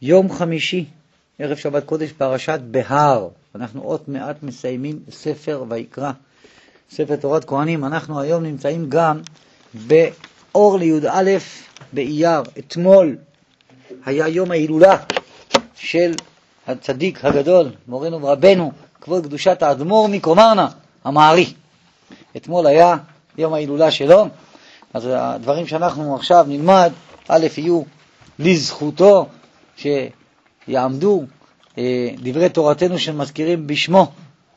יום חמישי, ערב שבת קודש, פרשת בהר. אנחנו עוד מעט מסיימים ספר ויקרא, ספר תורת כהנים. אנחנו היום נמצאים גם באור לי"א באייר. אתמול היה יום ההילולה של הצדיק הגדול, מורנו ורבנו, כבוד קדושת האדמו"ר מקומרנה, המערי. אתמול היה יום ההילולה שלו. אז הדברים שאנחנו עכשיו נלמד, א', יהיו לזכותו, שיעמדו דברי תורתנו שמזכירים בשמו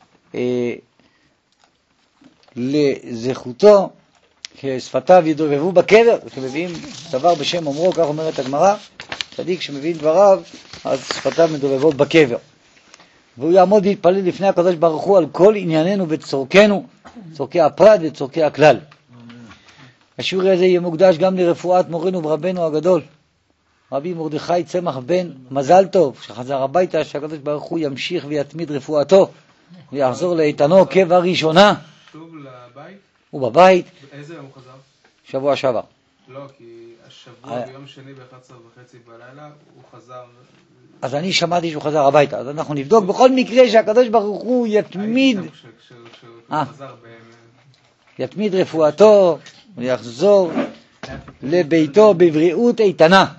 לזכותו, ששפתיו ידובבו בקבר, כשמביאים דבר בשם אומרו, כך אומרת הגמרא, צדיק שמביאים דבריו, אז שפתיו מדובבות בקבר. והוא יעמוד להתפלל לפני הקדוש ברוך הוא על כל ענייננו וצורכנו, צורכי הפרט וצורכי הכלל. השיעור הזה יהיה מוקדש גם לרפואת מורנו ורבנו הגדול, רבי מרדכי צמח בן מזל טוב, שחזר הביתה, שהקדוש ברוך הוא ימשיך ויתמיד רפואתו ויחזור לאיתנו כבראשונה. שוב לבית? הוא בבית. איזה יום הוא חזר? שבוע שעבר. לא, כי השבוע ביום שני ב-11:30 בלילה הוא חזר. אז אני שמעתי שהוא חזר הביתה, אז אנחנו נבדוק בכל מקרה שהקדוש ברוך הוא יתמיד יתמיד רפואתו ויחזור לביתו בבריאות איתנה.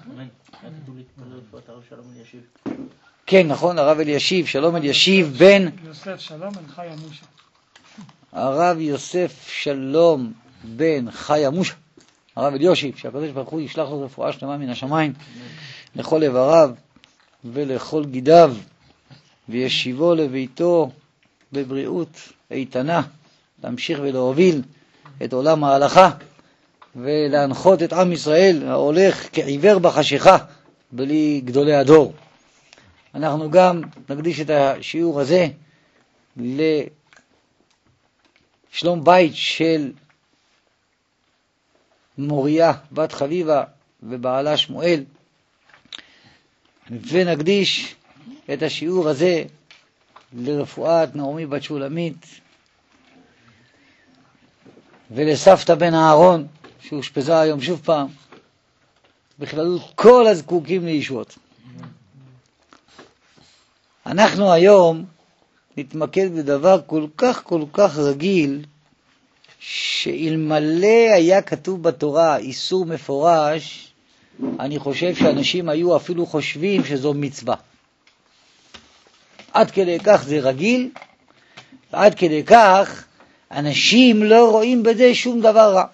כן, נכון, הרב אלישיב, שלום אלישיב בן יוסף שלום בן חיה מושה. הרב יוסף שלום בן חיה מושה, הרב אלישיב, שהקדוש ברוך הוא ישלח לו רפואה שלמה מן השמיים לכל איבריו ולכל גידיו, וישיבו לביתו בבריאות איתנה, להמשיך ולהוביל את עולם ההלכה ולהנחות את עם ישראל ההולך כעיוור בחשיכה בלי גדולי הדור. אנחנו גם נקדיש את השיעור הזה לשלום בית של מוריה בת חביבה ובעלה שמואל, ונקדיש את השיעור הזה לרפואת נעמי בת שולמית ולסבתא בן אהרון שהושפזה היום שוב פעם, בכללות כל הזקוקים לישועות. אנחנו היום נתמקד בדבר כל כך רגיל, שאלמלא היה כתוב בתורה איסור מפורש, אני חושב שאנשים היו אפילו חושבים שזו מצווה. עד כדי כך זה רגיל, ועד כדי כך אנשים לא רואים בזה שום דבר רע.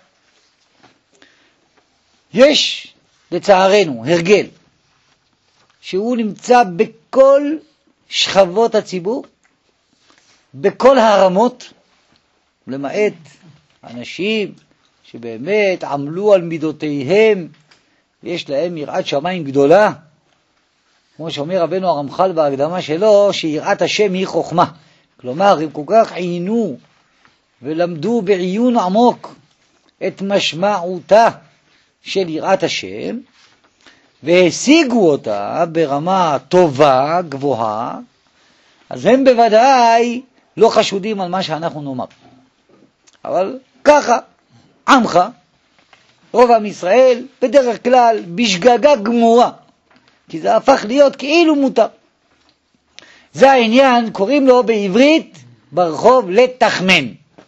יש לצערנו הרגל שהוא נמצא בכל שכבות הציבור, בכל הרמות, למעט אנשים שבאמת עמלו על מידותיהם, יש להם יראת שמיים גדולה, כמו שאומר רבנו הרמח"ל בהקדמה שלו, שיראת השם היא חוכמה. כלומר, הם כל כך עיינו ולמדו בעיון עמוק את משמעותה של יראת השם, והשיגו אותה ברמה טובה, גבוהה, אז הם בוודאי לא חשודים על מה שאנחנו נאמר. אבל ככה, עמך, רוב עם ישראל, בדרך כלל בשגגה גמורה, כי זה הפך להיות כאילו מותר. זה העניין, קוראים לו בעברית ברחוב לתחמן.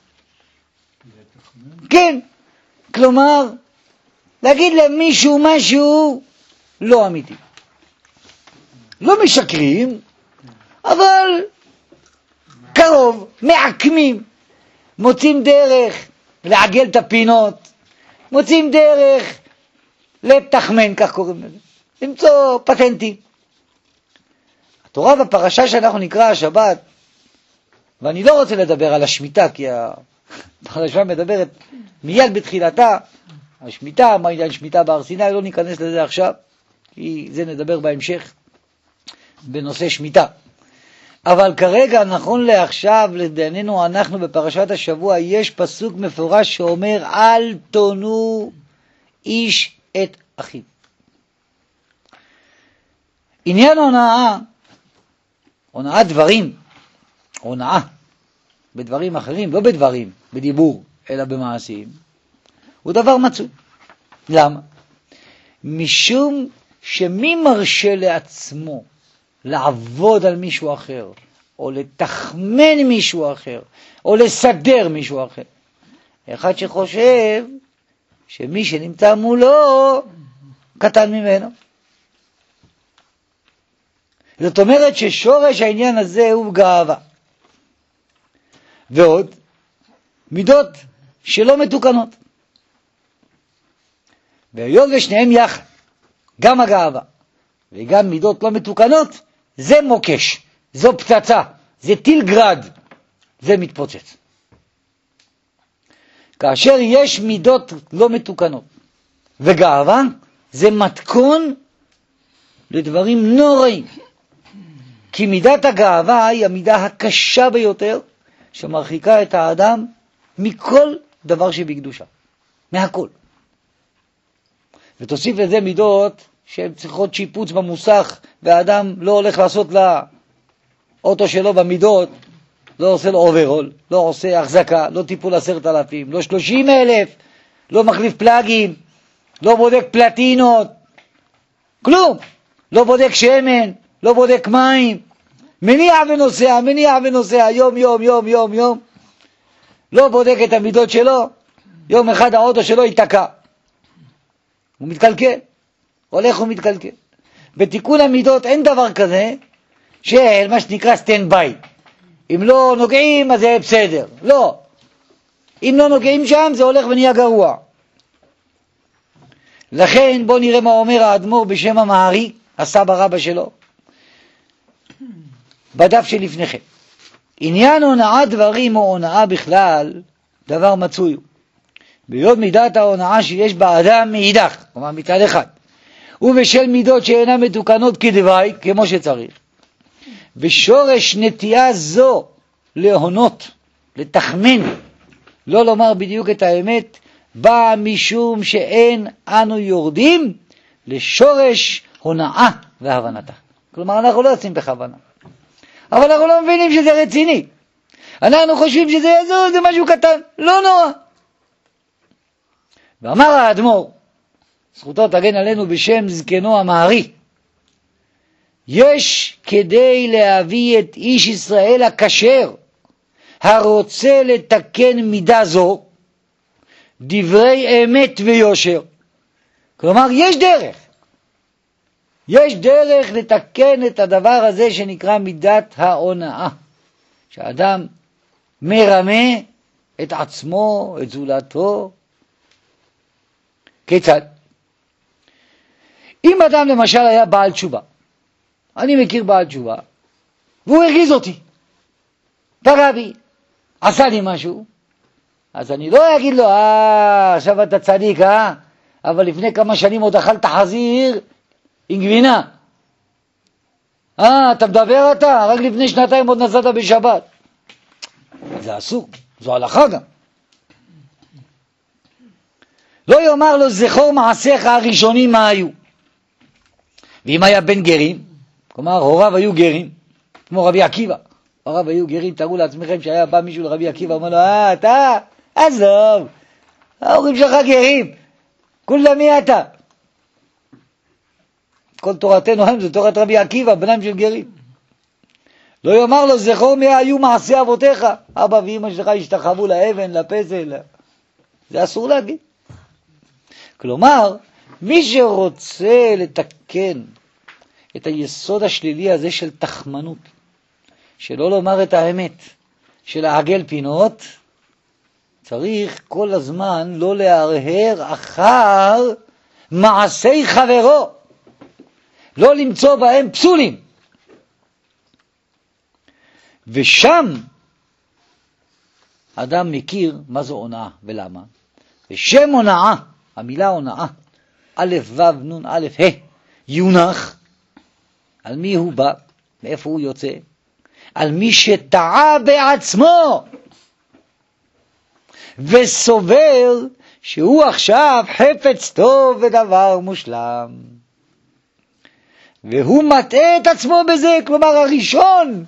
כן, כלומר, להגיד למישהו משהו לא אמיתי. לא משקרים, אבל קרוב, מעקמים, מוצאים דרך לעגל את הפינות, מוצאים דרך לתחמן, כך קוראים לזה, למצוא פטנטים. התורה בפרשה שאנחנו נקרא השבת, ואני לא רוצה לדבר על השמיטה, כי הפרשה מדברת מיד בתחילתה, השמיטה, מה עניין שמיטה בהר סיני, לא ניכנס לזה עכשיו, כי זה נדבר בהמשך בנושא שמיטה. אבל כרגע, נכון לעכשיו, לדעננו אנחנו בפרשת השבוע, יש פסוק מפורש שאומר, אל תונו איש את אחיו. עניין הונאה, הונאת דברים, הונאה בדברים אחרים, לא בדברים, בדיבור, אלא במעשים, הוא דבר מצוי. למה? משום שמי מרשה לעצמו לעבוד על מישהו אחר, או לתחמן מישהו אחר, או לסדר מישהו אחר? אחד שחושב שמי שנמצא מולו קטן ממנו. זאת אומרת ששורש העניין הזה הוא גאווה. ועוד, מידות שלא מתוקנות. והיות ושניהם יחד, גם הגאווה וגם מידות לא מתוקנות, זה מוקש, זו פצצה, זה טיל גרד, זה מתפוצץ. כאשר יש מידות לא מתוקנות וגאווה, זה מתכון לדברים נוראים. כי מידת הגאווה היא המידה הקשה ביותר, שמרחיקה את האדם מכל דבר שבקדושה, מהכל. ותוסיף לזה מידות שהן צריכות שיפוץ במוסך, והאדם לא הולך לעשות לאוטו שלו במידות, לא עושה לו אוברול, לא עושה החזקה, לא טיפול 10,000, לא 30,000, לא מחליף פלאגים, לא בודק פלטינות, כלום, לא בודק שמן, לא בודק מים, מניע ונוסע, יום, לא בודק את המידות שלו, יום אחד האוטו שלו ייתקע, הוא מתקלקל, הולך ומתקלקל. בתיקון המידות אין דבר כזה של מה שנקרא סטנד ביי, אם לא נוגעים אז זה בסדר, לא, אם לא נוגעים שם זה הולך ונהיה גרוע. לכן בוא נראה מה אומר האדמו"ר בשם המהרי, הסבא רבא שלו, בדף שלפניכם. עניין הונאה דברים או הונאה בכלל דבר מצוי הוא. ביוד מידת ההונאה שיש באדם מאידך, כלומר מצד אחד, ובשל מידות שאינן מתוקנות כדווי, כמו שצריך. ושורש נטייה זו להונות, לתחמן, לא לומר בדיוק את האמת, בא משום שאין אנו יורדים לשורש הונאה והבנתה. כלומר אנחנו לא עושים בכוונה, אבל אנחנו לא מבינים שזה רציני. אנחנו חושבים שזה יעזור, זה משהו קטן, לא נורא. ואמר האדמו"ר, זכותו תגן עלינו בשם זקנו המהרי, יש כדי להביא את איש ישראל הכשר, הרוצה לתקן מידה זו, דברי אמת ויושר. כלומר, יש דרך לתקן את הדבר הזה שנקרא מידת ההונאה. שהאדם מרמה את עצמו, את זולתו. כיצד? אם אדם למשל היה בעל תשובה, אני מכיר בעל תשובה, והוא הרגיז אותי, פגע בי, עשה לי משהו, אז אני לא אגיד לו, עכשיו אתה צדיק, אבל לפני כמה שנים עוד אכלת חזיר עם גבינה. אתה מדבר אתה, רק לפני 2 עוד נסעת בשבת. זה אסור, זו הלכה גם. לא יאמר לו, זכור מעשיך הראשונים מה היו. ואם היה בן גרים, כלומר הוריו היו גרים, כמו רבי עקיבא, הוריו היו גרים, תראו לעצמכם שהיה בא מישהו לרבי עקיבא, אומר לו, אתה, עזוב, ההורים שלך גרים, כולם מי אתה? כל תורתנו הם, זה תורת רבי עקיבא, בנם של גרים. לא יאמר לו, זכור מה היו מעשי אבותיך, אבא ואמא שלך השתחוו לאבן, לפסל, זה אסור להגיד. כלומר, מי שרוצה לתקן את היסוד השלילי הזה של תחמנות, שלא לומר את האמת, של העגל פינות, צריך כל הזמן לא להרהר אחר מעשי חברו, לא למצוא בהם פסולים. ושם אדם מכיר מה זו הונאה ולמה. ושם הונאה, המילה הונאה, א' ו' נ' א' ה', יונח, על מי הוא בא, מאיפה הוא יוצא? על מי שטעה בעצמו וסובר שהוא עכשיו חפץ טוב ודבר מושלם, והוא מטעה את עצמו בזה. כלומר, הראשון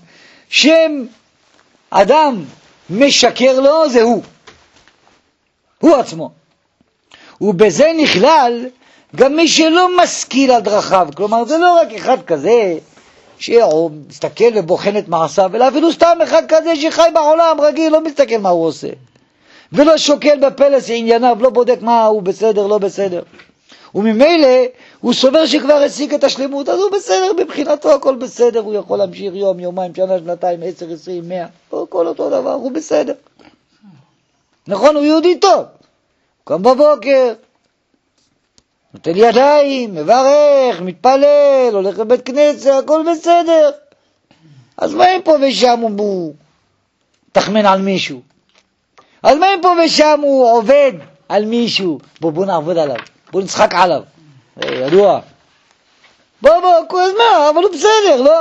שאדם משקר לו זה הוא עצמו, ובזה נכלל גם מי שלא משכיל על דרכיו, כלומר זה לא רק אחד כזה שמסתכל ובוחן את מעשיו, אלא אפילו סתם אחד כזה שחי בעולם רגיל, לא מסתכל מה הוא עושה, ולא שוקל בפלס ענייניו, לא בודק מה הוא בסדר, לא בסדר. וממילא הוא סובר שכבר השיג את השלמות, אז הוא בסדר, מבחינתו הכל בסדר, הוא יכול להמשיך יום, יומיים, שנה, שנתיים, 10, 20, 100, כל אותו דבר, הוא בסדר. נכון, הוא יהודי טוב, קם בבוקר, נותן ידיים, מברך, מתפלל, הולך לבית כנסת, הכל בסדר. אז מה אם פה ושם הוא תחמן על מישהו? אז מה אם פה ושם הוא עובד על מישהו? בוא נעבוד עליו, בוא נצחק עליו, ידוע. בוא, אז מה, אבל הוא בסדר, לא?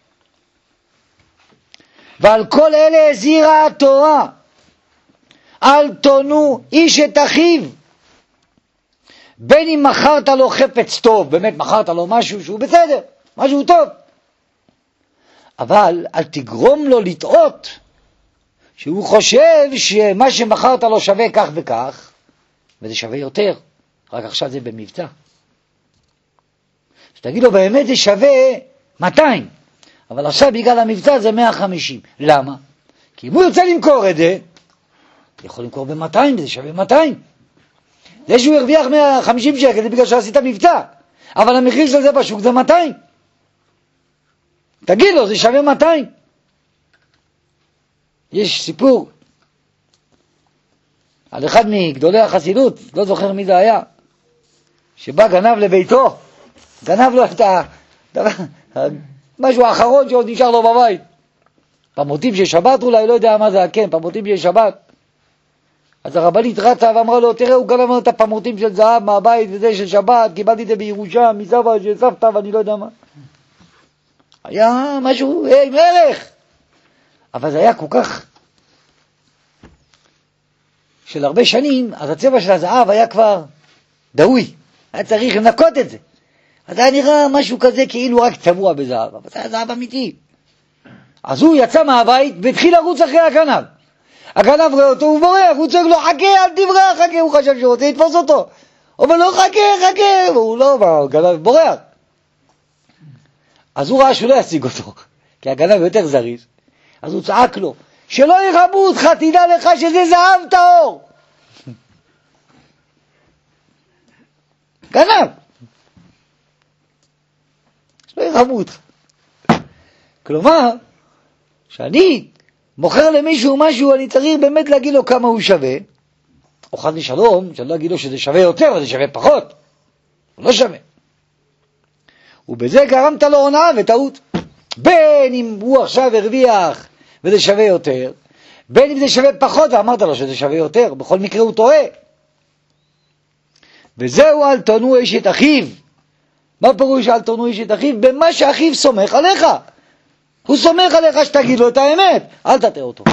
ועל כל אלה הזהירה התורה, אל תונו איש את אחיו, בין אם מכרת לו חפץ טוב, באמת מכרת לו משהו שהוא בסדר, משהו טוב, אבל אל תגרום לו לטעות, שהוא חושב שמה שמכרת לו שווה כך וכך, וזה שווה יותר, רק עכשיו זה במבצע. שתגיד לו באמת זה שווה 200, אבל עכשיו בגלל המבצע זה 150. למה? כי אם הוא יוצא למכור את זה, יכול למכור ב-200, וזה שווה 200. זה שהוא הרוויח 150 שקל, זה בגלל שעשית מבצע, אבל המחיר של זה בשוק זה 200. תגיד לו, זה שווה 200. יש סיפור על אחד מגדולי החסידות, לא זוכר מי זה היה, שבא גנב לביתו, גנב לו את משהו האחרון שעוד נשאר לו בבית, פמוטים של שבת אולי, לא יודע מה זה, כן, פמוטים של שבת. אז הרבנית רצה ואמרה לו, תראה, הוא גנב את הפמוטים של זהב מהבית וזה של שבת, קיבלתי את זה בירושה, מסבא של סבתא ואני לא יודע מה. היה משהו, עם ערך. אבל זה היה כל כך של הרבה שנים, אז הצבע של הזהב היה כבר דאוי, היה צריך לנקות את זה. אז היה נראה משהו כזה כאילו רק צבוע בזהב, אבל זה היה זהב אמיתי. אז הוא יצא מהבית והתחיל לרוץ אחרי הגנב. הגנב ראה אותו, הוא בורח, הוא צועק לו, חכה, אל תברח, חכה, הוא חשב שרוצה לתפוס אותו. אבל לא, חכה, והוא לא, הגנב בורח. אז הוא ראה שהוא לא ישיג אותו, כי הגנב יותר זריז. אז הוא צעק לו, שלא ירמו אותך, תדע לך שזה זהב טהור. גנב. שלא ירמו אותך. כלומר, שאני מוכר למישהו משהו, אני צריך באמת להגיד לו כמה הוא שווה, או חד ושלום, שאני לא אגיד לו שזה שווה יותר, וזה שווה פחות. הוא לא שווה. ובזה גרמת לו הונאה וטעות. בין אם הוא עכשיו הרוויח וזה שווה יותר, בין אם זה שווה פחות ואמרת לו שזה שווה יותר, בכל מקרה הוא טועה. וזהו אל תונו איש את אחיו. מה פירוש אל תונו איש את אחיו? במה שאחיו סומך עליך. הוא סומך עליך שתגיד לו את האמת, אל תטעה אותו.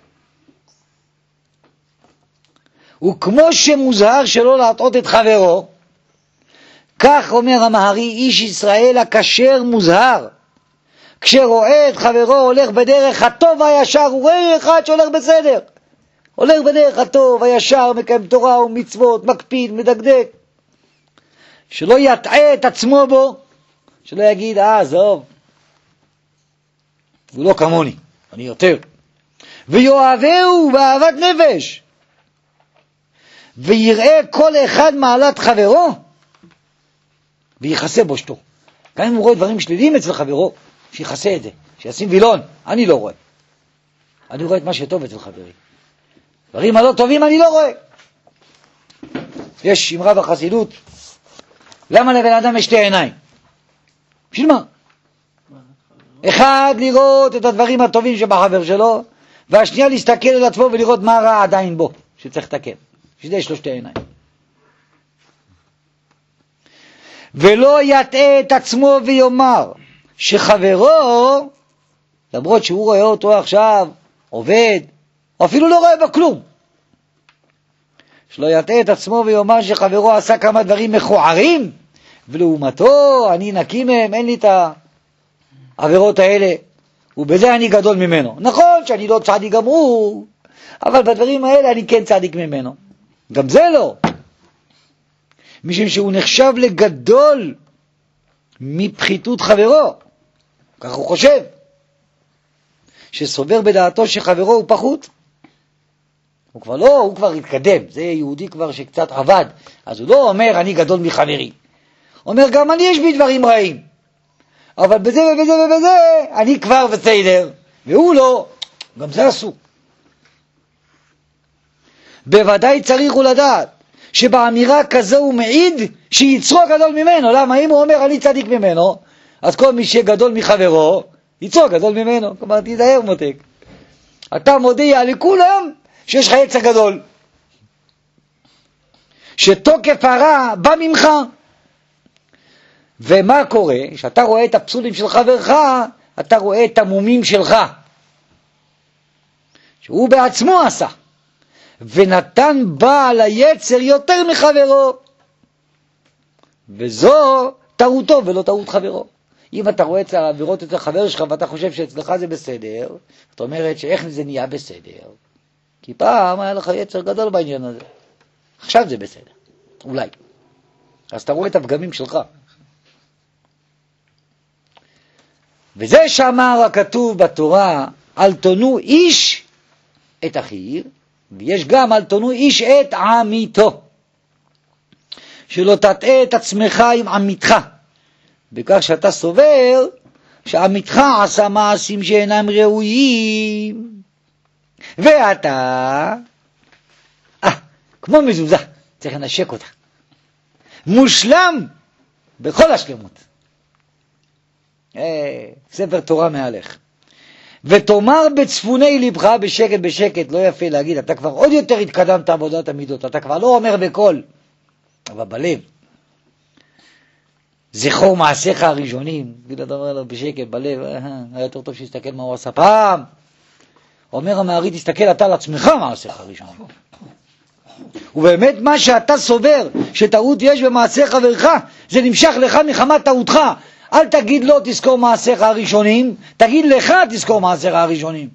וכמו שמוזהר שלא להטעות את חברו, כך אומר המהרי, איש ישראל הכשר מוזהר, כשרואה את חברו הולך בדרך הטוב והישר, הוא רואה אחד שהולך בסדר, הולך בדרך הטוב הישר, מקיים תורה ומצוות, מקפיד, מדקדק, שלא יטעה את עצמו בו, שלא יגיד, עזוב, הוא לא כמוני, אני יותר. ויואבהו באהבת נפש, ויראה כל אחד מעלת חברו, ויחסה בו שתו. גם אם הוא רואה דברים שליליים אצל חברו, שיחסה את זה, שישים וילון. אני לא רואה. אני רואה את מה שטוב אצל חברי. דברים הלא טובים אני לא רואה. יש אמרה בחסידות, למה לבן אדם יש 2 עיניים? בשביל מה? אחד לראות את הדברים הטובים שבחבר שלו, והשנייה להסתכל על עצמו ולראות מה רע עדיין בו, שצריך לתקן. שזה יש לו 2 עיניים. ולא יטעה את עצמו ויאמר שחברו, למרות שהוא רואה אותו עכשיו עובד, או אפילו לא רואה בו כלום, שלא יטעה את עצמו ויאמר שחברו עשה כמה דברים מכוערים, ולעומתו אני נקי מהם, אין לי את העבירות האלה, ובזה אני גדול ממנו. נכון שאני לא צדיק גמור, אבל בדברים האלה אני כן צדיק ממנו. גם זה לא. משום שהוא נחשב לגדול מפחיתות חברו, כך הוא חושב, שסובר בדעתו שחברו הוא פחות. הוא כבר התקדם, זה יהודי כבר שקצת עבד, אז הוא לא אומר אני גדול מחברי, אומר גם אני יש בי דברים רעים, אבל בזה ובזה ובזה אני כבר בסדר, והוא לא, גם זה אסור. בוודאי צריך הוא לדעת שבאמירה כזו הוא מעיד שיצרו גדול ממנו. למה? אם הוא אומר אני צדיק ממנו, אז כל מי שגדול מחברו יצרו גדול ממנו. כלומר תיזהר מותק, אתה מודיע לכולם שיש לך יצר גדול, שתוקף הרע בא ממך. ומה קורה? שאתה רואה את הפסולים של חברך, אתה רואה את המומים שלך שהוא בעצמו עשה, ונתן בעל היצר יותר מחברו, וזו טעותו ולא טעות חברו. אם אתה רואה את העבירות אצל חבר שלך ואתה חושב שאצלך זה בסדר, זאת אומרת שאיך זה נהיה בסדר? כי פעם היה לך יצר גדול בעניין הזה, עכשיו זה בסדר, אולי. אז אתה רואה את הפגמים שלך. וזה שאמר הכתוב בתורה, אל תונו איש את אחיו, ויש גם אל תונו איש את עמיתו, שלא תטעה את עצמך עם עמיתך, בכך שאתה סובר שעמיתך עשה מעשים שאינם ראויים, ואתה כמו מזוזה צריך לנשק אותה, מושלם בכל השלמות. ספר תורה מהלך. ותאמר בצפוני לבך, בשקט בשקט, לא יפה להגיד, אתה כבר עוד יותר התקדמת עבודת המידות, אתה כבר לא אומר בקול, אבל בלב. זכור מעשיך הראשונים, אתה אומר לו בשקט, בלב, היה יותר טוב שיסתכל מה הוא עשה פעם. אומר המערי, תסתכל אתה על עצמך מעשיך הראשונים. ובאמת מה שאתה סובר שטעות יש במעשיך חברך, זה נמשך לך מחמת טעותך. אל תגיד לו תזכור מעשיך הראשונים, תגיד לך תזכור מעשיך הראשונים.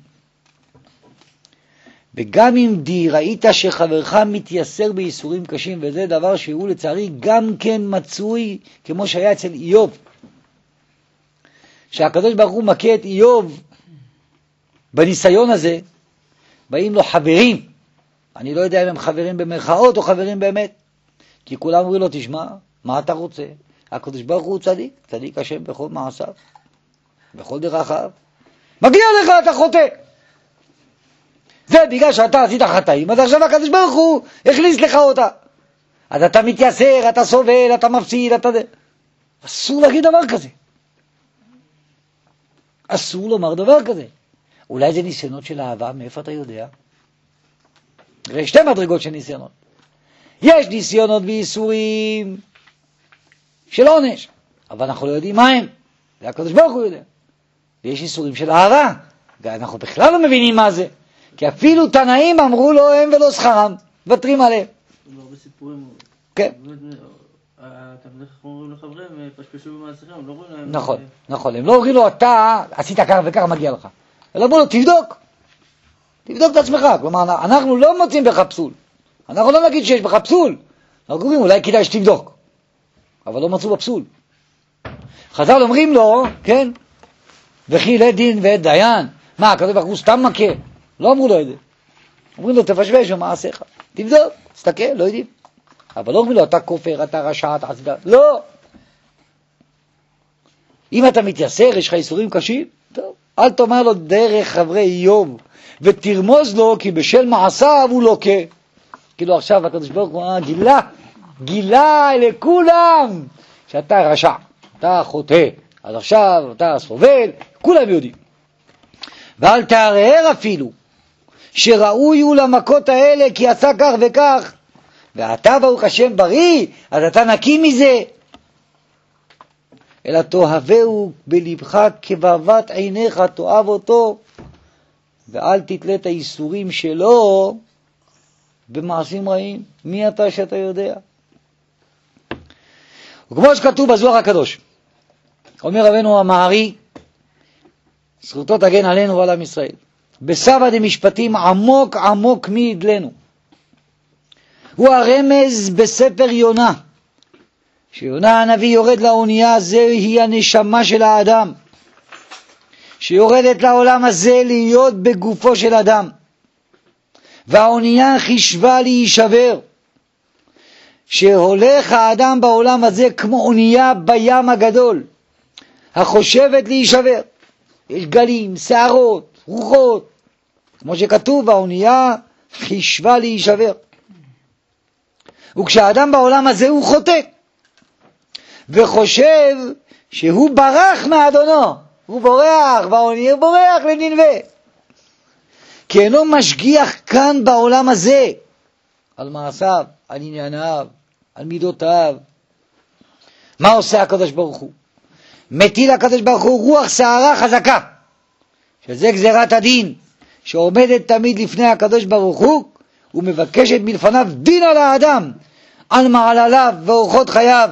וגם אם ראית שחברך מתייסר בייסורים קשים, וזה דבר שהוא לצערי גם כן מצוי, כמו שהיה אצל איוב, שהקדוש ברוך הוא מכה את איוב בניסיון הזה, באים לו חברים, אני לא יודע אם הם חברים במרכאות או חברים באמת, כי כולם אומרים לו תשמע, מה אתה רוצה? הקדוש ברוך הוא צדיק, צדיק השם בכל מעשיו, בכל דרכיו, מגיע לך, אתה חוטא. זה בגלל שאתה עשית חטאים, אז עכשיו הקדוש ברוך הוא הכניס לך אותה. אז אתה מתייסר, אתה סובל, אתה מפסיד, אסור להגיד דבר כזה. אסור לומר דבר כזה. אולי זה ניסיונות של אהבה, מאיפה אתה יודע? יש שתי מדרגות של ניסיונות. יש ניסיונות וייסורים של עונש, אבל אנחנו לא יודעים מה הם, זה הקדוש ברוך הוא יודע. ויש ייסורים של אהבה, ואנחנו בכלל לא מבינים מה זה, כי אפילו תנאים אמרו לו הם ולא שכרם, ותרים עליהם. הרבה סיפורים. כן. התלמידי חכמים אומרים לחבריהם, פשפשו במעשיכם, הם לא רואים להם. נכון, נכון, הם לא אומרים לו אתה עשית כך וכך מגיע לך, אלא אמרו לו תבדוק את עצמך. כלומר אנחנו לא מוצאים בך פסול, אנחנו לא נגיד שיש בך פסול, אנחנו אומרים אולי כדאי שתבדוק, אבל לא מצאו בפסול. חז"ל אומרים לו, כן, וכי לית דין ועת דיין, מה הקדוש ברוך הוא סתם מכה? לא אמרו לו את זה, אומרים לו תפשפש במעשיך, תבדוק, תסתכל, לא יודעים. אבל לא אומרים לו אתה כופר, אתה רשע, אתה עשית, לא. אם אתה מתייסר, יש לך איסורים קשים, טוב, אל תאמר לו דרך חברי איוב ותרמוז לו, כי בשל מעשיו הוא לוקה. כאילו עכשיו הקדוש ברוך הוא גילה לכולם שאתה רשע, אתה חוטא, אז עכשיו אתה סובל, כולם יודעים. ואל תערער אפילו שראוי הוא למכות האלה כי עשה כך וכך, ואתה ברוך השם בריא, אז אתה נקי מזה. אלא תאהבהו בלבך כבבת עיניך, תאהב אותו, ואל תתלה את האיסורים שלו במעשים רעים. מי אתה שאתה יודע? וכמו שכתוב בזוהר הקדוש, אומר רבנו המערי, זכותו תגן עלינו ועל עם ישראל, בסבא דמשפטים עמוק עמוק מידלנו, הוא הרמז בספר יונה שיונה הנביא יורד לאונייה, זוהי הנשמה של האדם, שיורדת לעולם הזה להיות בגופו של אדם, והאונייה חישבה להישבר, שהולך האדם בעולם הזה כמו אונייה בים הגדול, החושבת להישבר. יש גלים, שערות, רוחות, כמו שכתוב, האונייה חישבה להישבר. וכשהאדם בעולם הזה הוא חוטא, וחושב שהוא ברח מאדונו, הוא בורח, והאונייה בורח לנינווה, כי אינו משגיח כאן בעולם הזה, על מעשיו, על ענייניו, על מידותיו. מה עושה הקדוש ברוך הוא? מטיל הקדוש ברוך הוא רוח שערה חזקה, שזה גזירת הדין, שעומדת תמיד לפני הקדוש ברוך הוא, ומבקשת מלפניו דין על האדם, על מעלליו ואורחות חייו.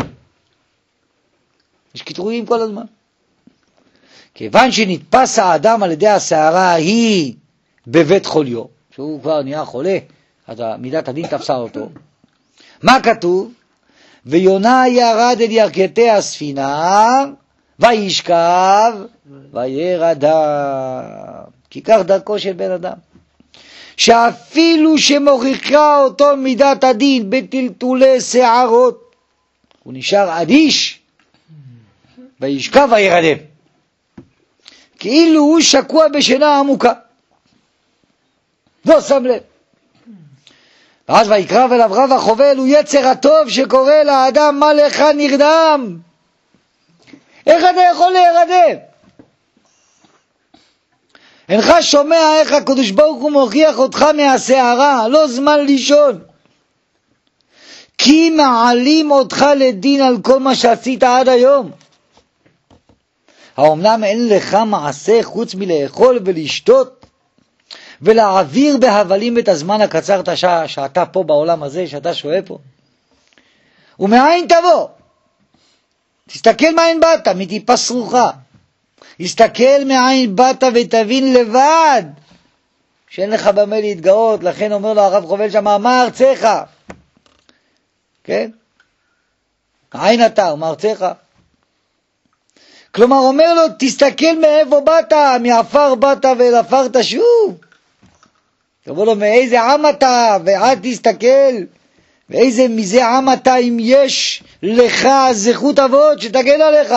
יש קיטרויים כל הזמן. כיוון שנתפס האדם על ידי השערה ההיא בבית חוליו, שהוא כבר נהיה חולה, אז מידת הדין תפסה אותו. מה כתוב? ויונה ירד אל ירכתי הספינה, וישכב, וירדם. כי כך דרכו של בן אדם, שאפילו שמוכיחה אותו מידת הדין בטלטולי שערות, הוא נשאר אדיש, וישכב וירדם, כאילו הוא שקוע בשינה עמוקה, לא שם לב. ואז ויקרב אליו רב החובל, הוא יצר הטוב שקורא לאדם, מה לך נרדם? איך אתה יכול להירדם? אינך שומע איך הקדוש ברוך הוא מוכיח אותך מהשערה, לא זמן לישון, כי מעלים אותך לדין על כל מה שעשית עד היום. האומנם אין לך מעשה חוץ מלאכול ולשתות ולהעביר בהבלים את הזמן הקצר שאתה פה בעולם הזה, שאתה שוהה פה? ומאין תבוא? תסתכל מאין באת, מטיפה סרוחה. תסתכל מאין באת ותבין לבד שאין לך במה להתגאות. לכן אומר לו הרב חובל שם, מה ארצך? כן? מאין אתה? ומה ארצך? כלומר אומר לו, תסתכל מאיפה באת, מעפר באת ואל עפר תשוב. אומר לו, מאיזה עם אתה? ואל תסתכל ואיזה מזה עם אתה, אם יש לך זכות אבות שתגן עליך.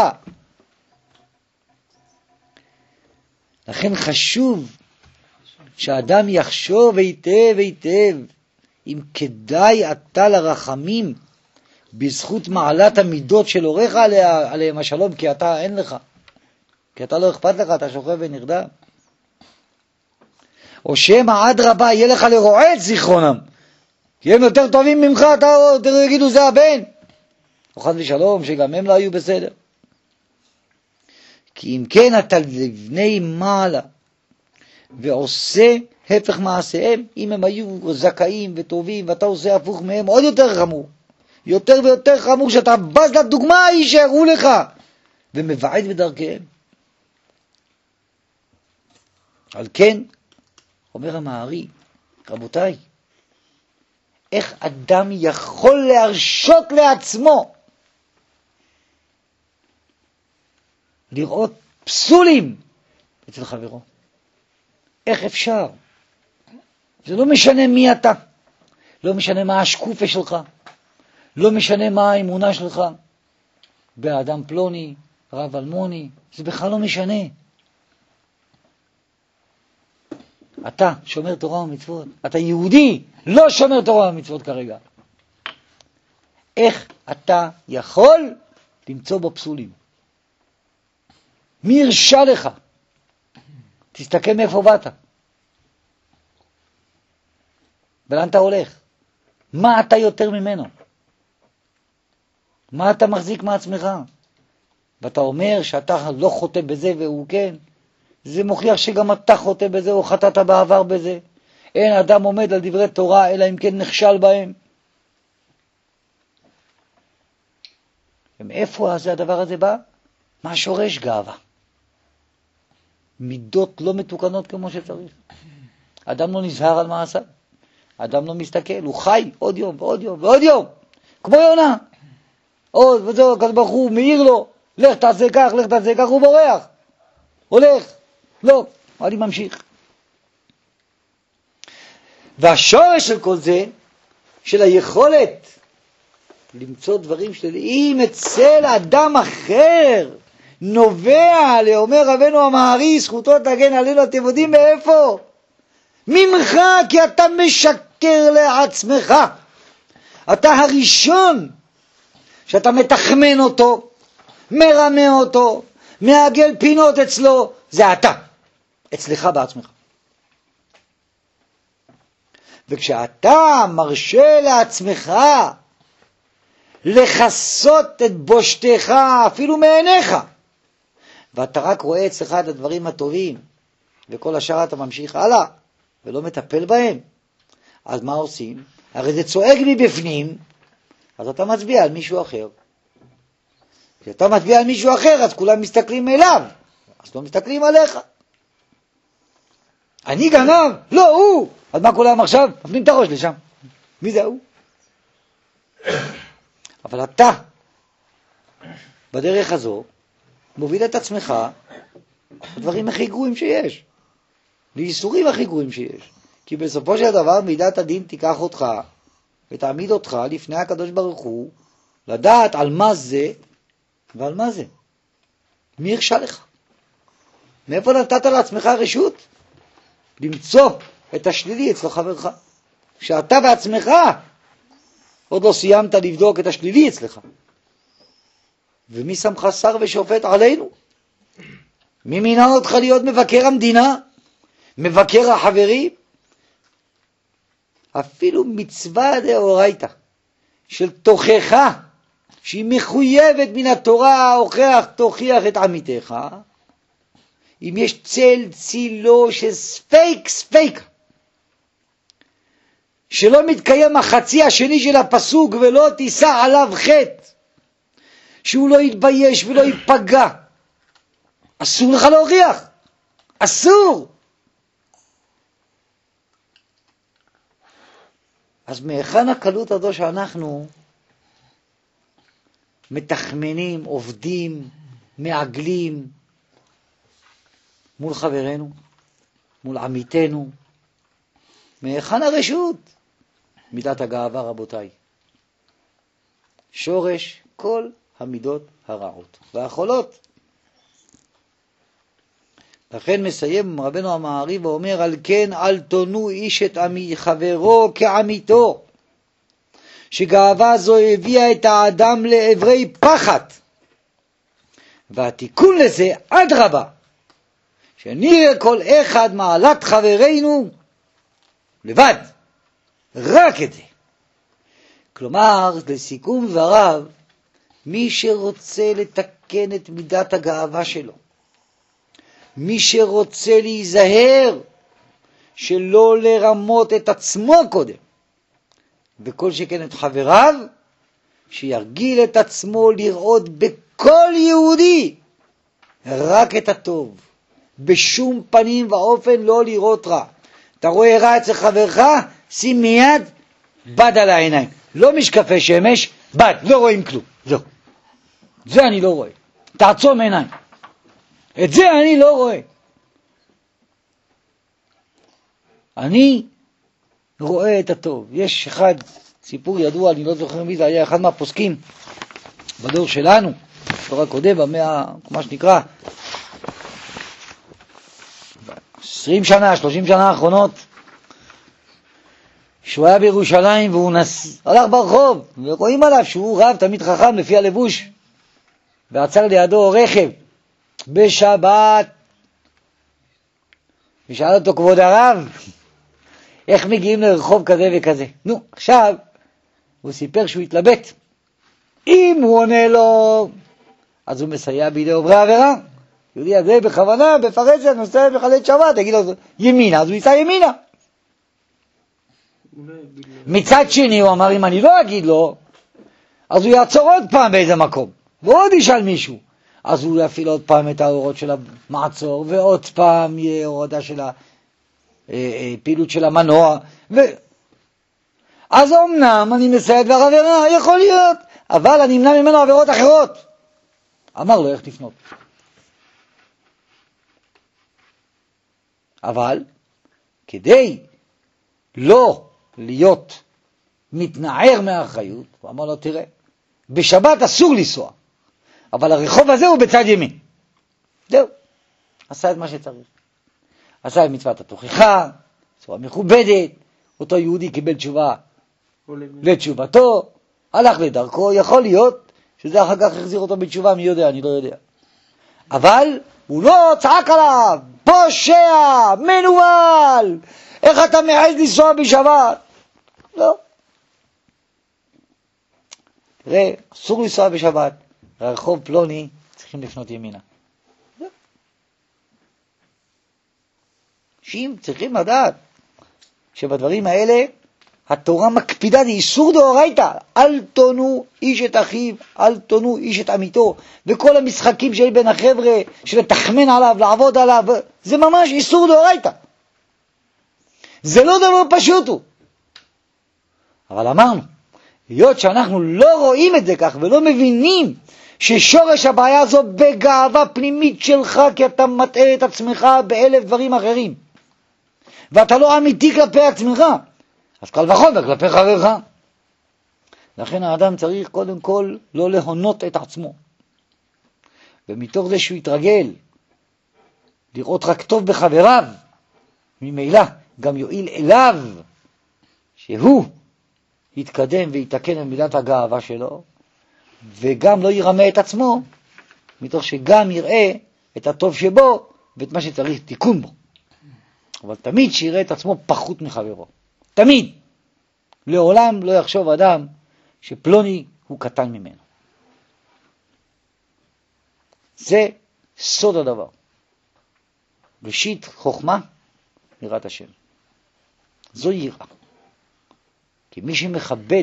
לכן חשוב שאדם יחשוב היטב היטב אם כדאי אתה לרחמים בזכות מעלת המידות של הוריך עליהם השלום, כי אתה אין לך, כי אתה לא אכפת לך, אתה שוכב ונרדם. או שמא אדרבה יהיה לך לרועץ זיכרונם, כי הם יותר טובים ממך, אתה יגידו זה הבן, או חד ושלום שגם הם לא היו בסדר. כי אם כן אתה לבני מעלה ועושה הפך מעשיהם, אם הם היו זכאים וטובים ואתה עושה הפוך מהם, עוד יותר חמור, יותר ויותר חמור, שאתה בז לדוגמה ההיא שהראו לך ומבעט בדרכיהם. על כן אומר המארי, רבותיי, איך אדם יכול להרשות לעצמו לראות פסולים אצל חברו? איך אפשר? זה לא משנה מי אתה, לא משנה מה השקופה שלך, לא משנה מה האמונה שלך, באדם פלוני, רב אלמוני, זה בכלל לא משנה. אתה שומר תורה ומצוות, אתה יהודי, לא שומר תורה ומצוות כרגע. איך אתה יכול למצוא בו פסולים? מי הרשה לך? תסתכל מאיפה באת, ולאן אתה הולך, מה אתה יותר ממנו, מה אתה מחזיק מעצמך, ואתה אומר שאתה לא חוטא בזה והוא כן. זה מוכיח שגם אתה חוטא בזה או חטאת בעבר בזה. אין אדם עומד על דברי תורה אלא אם כן נכשל בהם. ומאיפה הזה הדבר הזה בא? מה שורש? גאווה, מידות לא מתוקנות כמו שצריך. אדם לא נזהר על מעשה, אדם לא מסתכל, הוא חי עוד יום ועוד יום ועוד יום, כמו יונה. עוד וזהו, הקדוש ברוך הוא מעיר לו, לך תעשה כך, לך תעשה כך, הוא בורח, הולך, לא, אני ממשיך. והשורש של כל זה, של היכולת למצוא דברים שליליים אצל אדם אחר, נובע, לאומר רבנו המהרי, זכותו תגן עלינו, אתם יודעים מאיפה? ממך, כי אתה משקר לעצמך. אתה הראשון שאתה מתחמן אותו, מרמה אותו, מעגל פינות אצלו, זה אתה, אצלך בעצמך. וכשאתה מרשה לעצמך לחסות את בושתך אפילו מעיניך, ואתה רק רואה אצלך את הדברים הטובים, וכל השאר אתה ממשיך הלאה, ולא מטפל בהם, אז מה עושים? הרי זה צועק מבפנים, אז אתה מצביע על מישהו אחר. כשאתה מצביע על מישהו אחר, אז כולם מסתכלים אליו, אז לא מסתכלים עליך. אני גנב? לא, הוא! אז מה כולם עכשיו? מפנים את הראש לשם. מי זה הוא? אבל אתה, בדרך הזו, מוביל את עצמך לדברים הכי גרועים שיש, לאיסורים הכי גרועים שיש. כי בסופו של דבר מידת הדין תיקח אותך ותעמיד אותך לפני הקדוש ברוך הוא, לדעת על מה זה ועל מה זה. מי הרשה לך? מאיפה נתת לעצמך רשות? למצוא את השלילי אצל חברך. כשאתה בעצמך עוד לא סיימת לבדוק את השלילי אצלך. ומי שמך שר ושופט עלינו? מי מינה אותך להיות מבקר המדינה? מבקר החברים? אפילו מצווה דאורייתא של תוכחה, שהיא מחויבת מן התורה, הוכח תוכיח את עמיתך, אם יש צל צילו של ספייק, שלא מתקיים החצי השני של הפסוק, ולא תישא עליו חטא, שהוא לא יתבייש ולא ייפגע, אסור לך להוכיח, אסור. אז מהיכן הקלות הזו שאנחנו מתחמנים, עובדים, מעגלים מול חברנו, מול עמיתנו? מהיכן הרשות? מידת הגאווה, רבותיי. שורש כל המידות הרעות והחולות. לכן מסיים רבנו המהרי ואומר, על כן אל תונו איש את חברו כעמיתו, שגאווה זו הביאה את האדם לעברי פחד, והתיקון לזה אדרבה, שנראה כל אחד מעלת חברינו לבד, רק את זה. כלומר, לסיכום דבריו, מי שרוצה לתקן את מידת הגאווה שלו, מי שרוצה להיזהר שלא לרמות את עצמו קודם, וכל שכן את חבריו, שירגיל את עצמו לראות בכל יהודי רק את הטוב, בשום פנים ואופן לא לראות רע. אתה רואה רע אצל חברך, שים מיד בד על העיניים, לא משקפי שמש, בד, לא רואים כלום, זהו, זה אני לא רואה, תעצום עיניים, את זה אני לא רואה. אני רואה את הטוב. יש אחד, סיפור ידוע, אני לא זוכר מי זה, היה אחד מהפוסקים בדור שלנו, דור הקודם, במאה, מה שנקרא, 20 שנה, 30 שנה האחרונות, שהוא היה בירושלים והוא הלך ברחוב, ורואים עליו שהוא רב, תמיד חכם לפי הלבוש, ועצר לידו רכב בשבת, ושאל אותו, כבוד הרב, איך מגיעים לרחוב כזה וכזה? נו, עכשיו הוא סיפר שהוא התלבט, אם הוא עונה לו אז הוא מסייע בידי עוברי עבירה, יהודי הזה בכוונה בפרסיה נוסע בחלט שבת, תגיד לו ימינה, אז הוא ייסע ימינה. מצד שני הוא אמר, אם אני לא אגיד לו אז הוא יעצור עוד פעם באיזה מקום ועוד ישאל מישהו, אז הוא יפעיל עוד פעם את האורות של המעצור, ועוד פעם יהיה הורדה של הפעילות של המנוע, אז אמנם אני מסייע דבר עבירה, יכול להיות, אבל אני אמנע ממנו עבירות אחרות. אמר לו איך תפנות. אבל כדי לא להיות מתנער מהאחריות, הוא אמר לו, תראה, בשבת אסור לנסוע, אבל הרחוב הזה הוא בצד ימין. זהו, עשה את מה שצריך. עשה את מצוות התוכחה, בצורה מכובדת, אותו יהודי קיבל תשובה לתשובתו, הלך לדרכו, יכול להיות שזה אחר כך החזיר אותו בתשובה, מי יודע, אני לא יודע. אבל הוא לא צעק עליו, פושע, מנוול, איך אתה מעז לנסוע בשבת? לא. תראה, אסור לנסוע בשבת, רחוב פלוני צריכים לפנות ימינה. אנשים צריכים לדעת שבדברים האלה התורה מקפידה, זה איסור דאורייתא, אל תונו איש את אחיו, אל תונו איש את עמיתו, וכל המשחקים של בין החבר'ה, של לתחמן עליו, לעבוד עליו, זה ממש איסור דאורייתא. זה לא דבר פשוט הוא. אבל אמרנו, היות שאנחנו לא רואים את זה כך, ולא מבינים ששורש הבעיה הזו בגאווה פנימית שלך, כי אתה מטעה את עצמך באלף דברים אחרים, ואתה לא אמיתי כלפי עצמך, אז קל וחומר כלפי חברך. לכן האדם צריך קודם כל לא להונות את עצמו, ומתוך זה שהוא יתרגל לראות רק טוב בחבריו, ממילא גם יועיל אליו שהוא יתקדם ויתקן במידת הגאווה שלו, וגם לא ירמה את עצמו, מתוך שגם יראה את הטוב שבו ואת מה שצריך תיקון בו. אבל תמיד שיראה את עצמו פחות מחברו. תמיד. לעולם לא יחשוב אדם שפלוני הוא קטן ממנו. זה סוד הדבר. ראשית חוכמה, יראת השם. זו יראה. כי מי שמכבד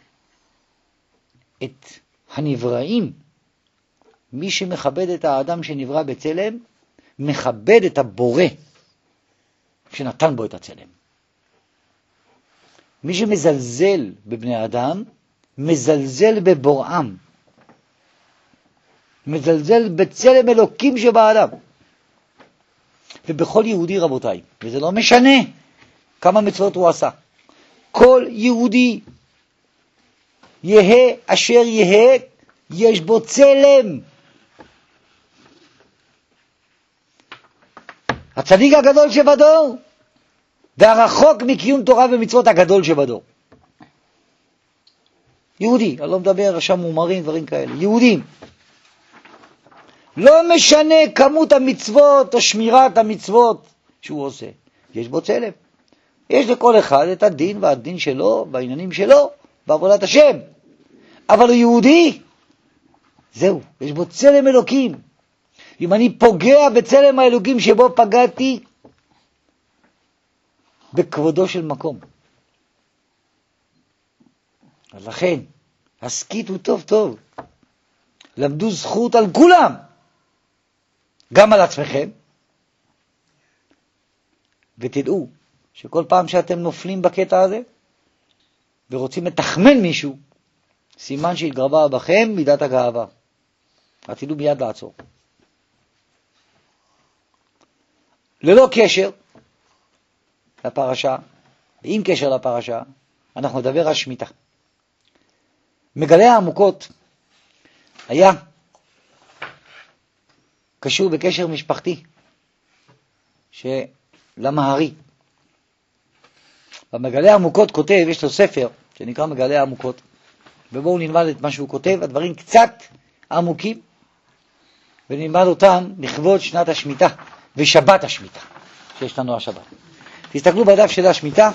את הנבראים, מי שמכבד את האדם שנברא בצלם, מכבד את הבורא שנתן בו את הצלם. מי שמזלזל בבני אדם, מזלזל בבוראם. מזלזל בצלם אלוקים שבאדם. ובכל יהודי רבותיי, וזה לא משנה כמה מצוות הוא עשה, כל יהודי יהא אשר יהא, יש בו צלם. הצדיק הגדול שבדור, והרחוק מקיום תורה ומצוות הגדול שבדור. יהודי, אני לא מדבר שם מומרים, דברים כאלה, יהודים. לא משנה כמות המצוות או שמירת המצוות שהוא עושה, יש בו צלם. יש לכל אחד את הדין והדין שלו, בעניינים שלו, בעבודת השם. אבל הוא יהודי, זהו, יש בו צלם אלוקים. אם אני פוגע בצלם האלוקים שבו פגעתי, בכבודו של מקום. אז לכן, הסקיטו טוב טוב. למדו זכות על כולם. גם על עצמכם. ותדעו שכל פעם שאתם נופלים בקטע הזה, ורוצים לתחמן מישהו, סימן שהתגרבה בכם מידת הגאווה. תדעו מיד לעצור. ללא קשר לפרשה, ועם קשר לפרשה, אנחנו נדבר על שמיטה. מגלי העמוקות היה קשור בקשר משפחתי למהרי. במגלי העמוקות כותב, יש לו ספר שנקרא מגלי העמוקות, ובואו נלמד את מה שהוא כותב, הדברים קצת עמוקים, ונלמד אותם לכבוד שנת השמיטה ושבת השמיטה שיש לנו השבת. תסתכלו בדף של השמיטה,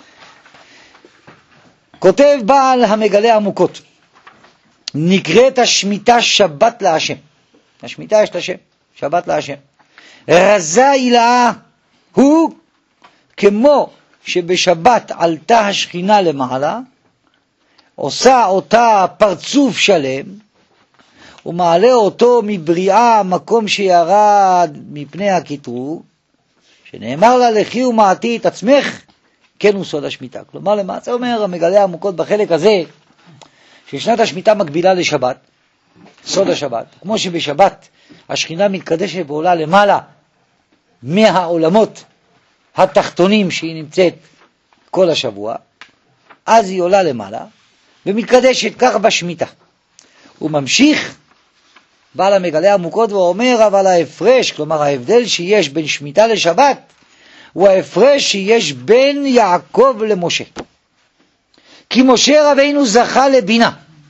כותב בעל המגלה עמוקות, נקראת השמיטה שבת להשם. השמיטה יש לשם, שבת להשם. רזה הילאה הוא כמו שבשבת עלתה השכינה למעלה, עושה אותה פרצוף שלם, ומעלה אותו מבריאה מקום שירד מפני הכתרו, שנאמר לה לכי ומעטי את עצמך, כן הוא סוד השמיטה. כלומר למעשה אומר המגלה העמוקות בחלק הזה, ששנת השמיטה מקבילה לשבת, סוד השבת, כמו שבשבת השכינה מתקדשת ועולה למעלה מהעולמות התחתונים שהיא נמצאת כל השבוע, אז היא עולה למעלה ומתקדשת כך בשמיטה. הוא ממשיך בעל המגלה עמוקות ואומר, אבל ההפרש, כלומר ההבדל שיש בין שמיטה לשבת, הוא ההפרש שיש בין יעקב למשה. כי משה רבינו זכה לבינה,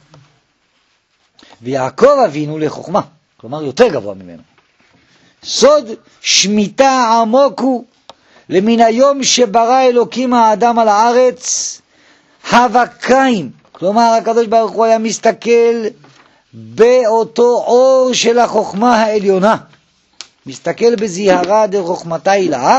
ויעקב אבינו לחוכמה, כלומר יותר גבוה ממנו. סוד שמיטה עמוק הוא, למן היום שברא אלוקים האדם על הארץ, הווה קין, כלומר הקדוש ברוך הוא היה מסתכל באותו אור של החוכמה העליונה, מסתכל בזיהרה דחוכמתה הילאה,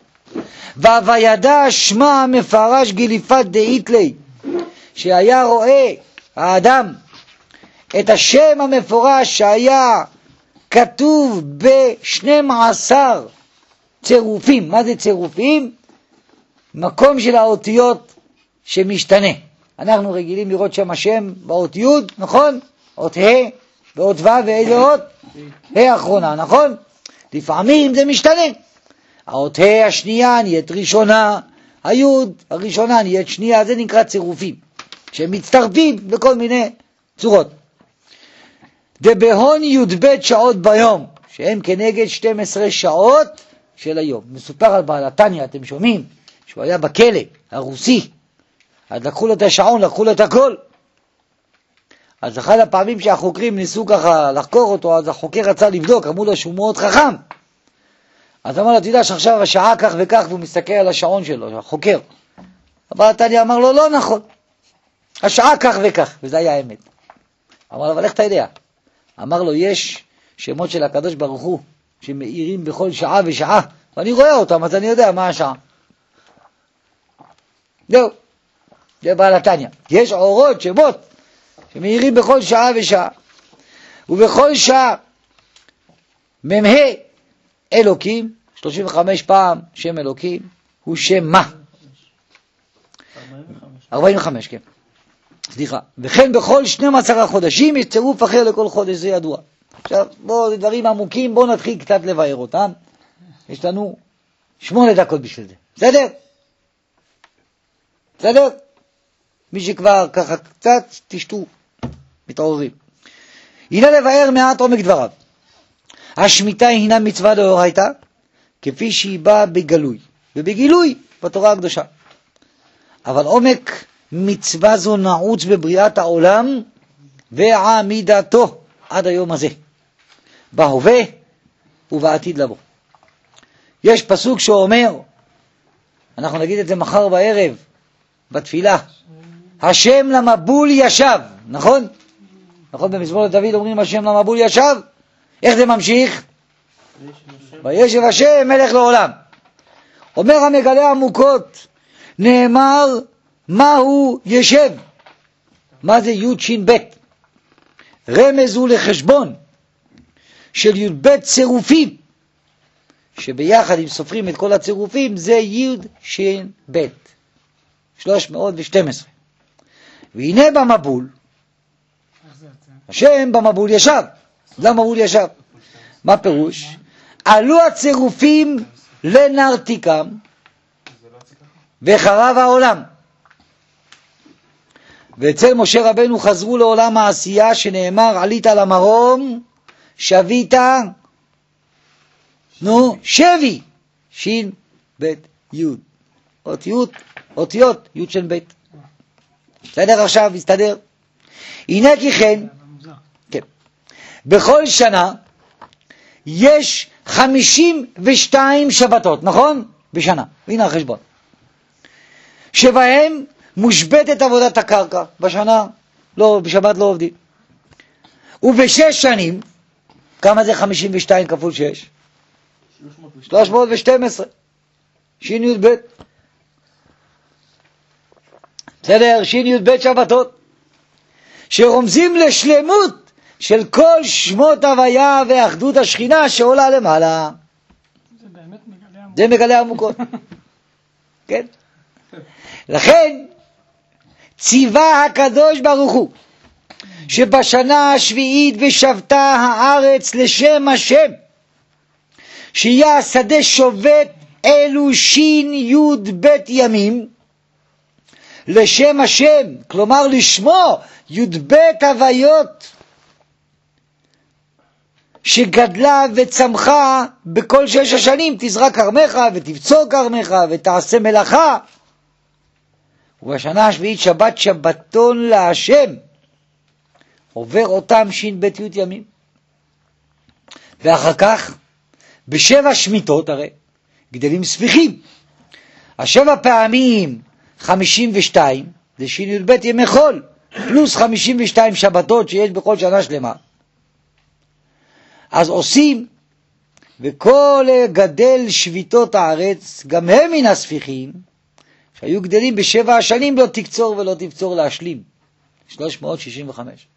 וידע שמה המפרש גיליפת דאיתלי, שהיה רואה האדם את השם המפורש שהיה כתוב ב12 צירופים. מה זה צירופים? מקום של האותיות שמשתנה. אנחנו רגילים לראות שם השם באות י', נכון? אות ה' ואות ו', ואיזה אות? ה' האחרונה, נכון? לפעמים זה משתנה. האות ה' השנייה נהיית ראשונה, היוד הראשונה נהיית שנייה, זה נקרא צירופים, שמצטרפים בכל מיני צורות. דבהון י"ב שעות ביום, שהם כנגד 12 שעות של היום. מסופר על בעל התניא, אתם שומעים? שהוא היה בכלא הרוסי, אז לקחו לו את השעון, לקחו לו את הכל. אז אחד הפעמים שהחוקרים ניסו ככה לחקור אותו, אז החוקר רצה לבדוק, אמרו לו שהוא מאוד חכם. אז אמר לו, תדע שעכשיו השעה כך וכך, והוא מסתכל על השעון שלו, החוקר. אבל התניא אמר לו, לא נכון, השעה כך וכך, וזה היה האמת. אמר לו, אבל איך אתה יודע? אמר לו, יש שמות של הקדוש ברוך הוא, שמאירים בכל שעה ושעה, ואני רואה אותם, אז אני יודע מה השעה. זהו, זה בעל התניא. יש אורות, שמות, שמאירים בכל שעה ושעה. ובכל שעה, ממה אלוקים, 35 פעם שם אלוקים, הוא שם מה? 45, כן. סליחה. וכן בכל 12 חודשים יש צירוף אחר לכל חודש, זה ידוע. עכשיו, בואו, דברים עמוקים, בואו נתחיל קצת לבאר אותם. יש לנו 8 דקות בשביל זה. בסדר? בסדר? מי שכבר ככה קצת תשתו, מתעוררים. הנה לבאר מעט עומק דבריו. השמיטה הינה מצווה דאורייתא, כפי שהיא באה בגלוי, ובגילוי בתורה הקדושה. אבל עומק מצווה זו נעוץ בבריאת העולם ועמידתו עד היום הזה, בהווה ובעתיד לבוא. יש פסוק שאומר, אנחנו נגיד את זה מחר בערב בתפילה, השם למבול ישב, נכון? נכון, במזמור לדוד אומרים השם למבול ישב. איך זה ממשיך? וישב השם מלך לעולם. אומר המגלה עמוקות, נאמר מהו ישב. מה זה י' ש' ב'? רמז הוא לחשבון של י' צירופים, שביחד אם סופרים את כל הצירופים זה י' ש' ב' 312. והנה במבול, השם במבול ישב. למה מבול ישב? מה פירוש? עלו הצירופים לנרתיקם וחרב העולם. ואצל משה רבנו חזרו לעולם העשייה, שנאמר עלית למרום שבית שבי שין בית יוד, אותיות יוד של בית. בסדר? עכשיו הסתדר. הנה כי כן, בכל שנה יש 52 שבתות, נכון? בשנה. הנה החשבון. שבהם מושבתת עבודת הקרקע. בשנה, לא, בשבת לא עובדים. ובשש שנים, כמה זה 52 כפול 6? 312. שין י' ב'. בסדר? שין י' ב' שבתות. שרומזים לשלמות של כל שמות הוויה ואחדות השכינה שעולה למעלה. זה באמת מגלה עמוקות. זה מגלה עמוקות. כן? לכן ציווה הקדוש ברוך הוא שבשנה השביעית ושבתה הארץ לשם השם, שיהיה השדה שובת אלו שין י' ב' ימים, לשם השם, כלומר לשמו י' ב' הוויות, שגדלה וצמחה בכל 6 השנים, תזרע כרמך ותבצור כרמך ותעשה מלאכה. ובשנה השביעית שבת שבתון להשם, עובר אותם שין ב' י' ימים. ואחר כך, ב7 שמיטות, הרי גדלים ספיחים. 7 פעמים 52, זה שין י' ב' ימי חול, פלוס 52 שבתות שיש בכל שנה שלמה. אז עושים, וכל גדל שביתות הארץ, גם הם מן הספיחים, שהיו גדלים ב7 השנים, לא תקצור ולא תבצור להשלים. 365.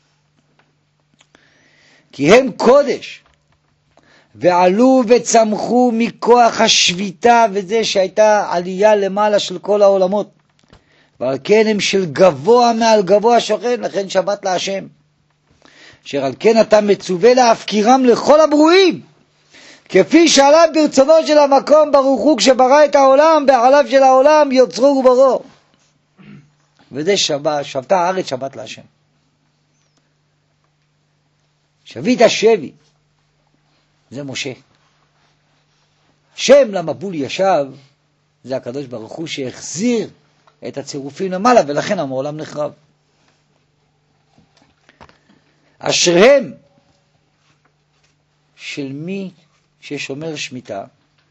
כי הם קודש, ועלו וצמחו מכוח השביתה, וזה שהייתה עלייה למעלה של כל העולמות. ועל כן הם של גבוה מעל גבוה שוכן, לכן שבת להשם. אשר על כן אתה מצווה להפקירם לכל הברואים, כפי שעלה ברצונו של המקום ברוך הוא כשברא את העולם, בעליו של העולם יוצרו וברו. וזה שבתה הארץ שבת להשם. שבית השבי, זה משה. שם למבול ישב, זה הקדוש ברוך הוא שהחזיר את הצירופים למעלה, ולכן העולם נחרב. אשריהם של מי ששומר שמיטה.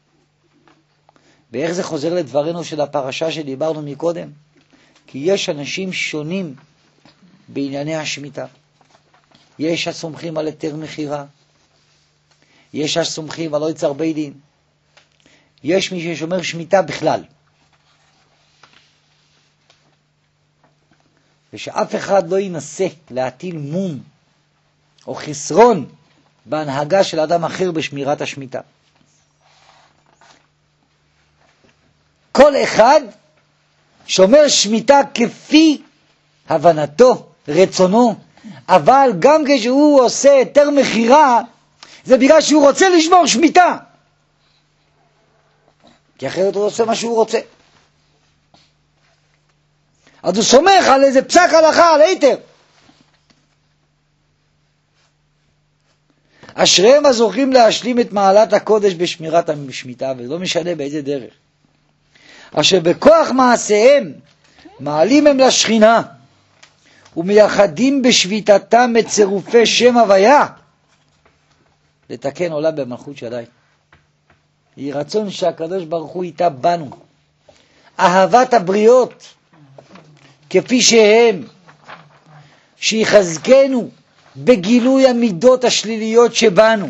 ואיך זה חוזר לדברנו של הפרשה שדיברנו מקודם? כי יש אנשים שונים בענייני השמיטה. יש הסומכים על היתר מחירה, יש הסומכים על לא יצר בית דין, יש מי ששומר שמיטה בכלל. ושאף אחד לא ינסה להטיל מום או חסרון בהנהגה של אדם אחר בשמירת השמיטה. כל אחד שומר שמיטה כפי הבנתו, רצונו, אבל גם כשהוא עושה היתר מחירה, זה בגלל שהוא רוצה לשמור שמיטה. כי אחרת הוא עושה מה שהוא רוצה. אז הוא סומך על איזה פסק הלכה, על היתר. אשריהם הזוכים להשלים את מעלת הקודש בשמירת השמיטה, ולא משנה באיזה דרך. אשר בכוח מעשיהם מעלים הם לשכינה, ומייחדים בשביתתם את צירופי שם הוויה, לתקן עולם במלכות שדי. יהי רצון שהקדוש ברוך הוא איתה בנו. אהבת הבריות, כפי שהם, שיחזקנו בגילוי המידות השליליות שבנו,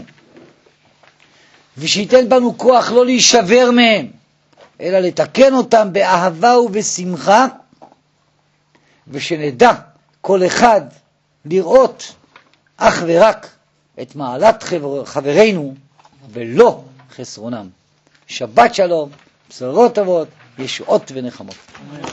ושייתן בנו כוח לא להישבר מהם, אלא לתקן אותם באהבה ובשמחה, ושנדע כל אחד לראות אך ורק את מעלת חברינו ולא חסרונם. שבת שלום, בשורות טובות, ישועות ונחמות.